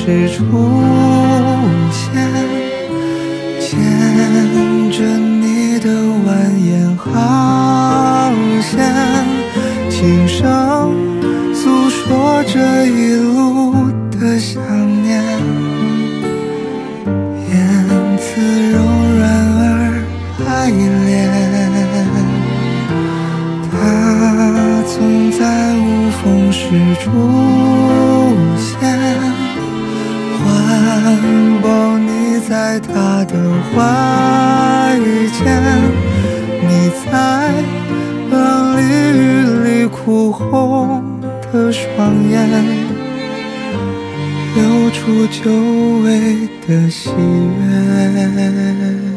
时出现，牵着你的蜿蜒好线，轻声诉说这一路的想念，言辞柔软而爱恋。他总在无风时出现，环抱你在他的怀间，你在冷冽雨里哭红的双眼，流出久违的喜悦。